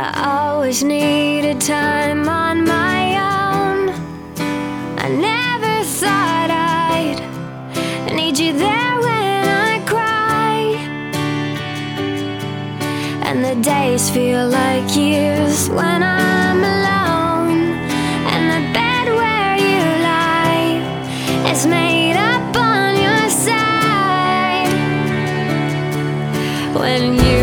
I always needed time on my own. I never thought I'd need you there when I cry, and the days feel like years when I'm alone, and the bed where you lie is made up on your side. When you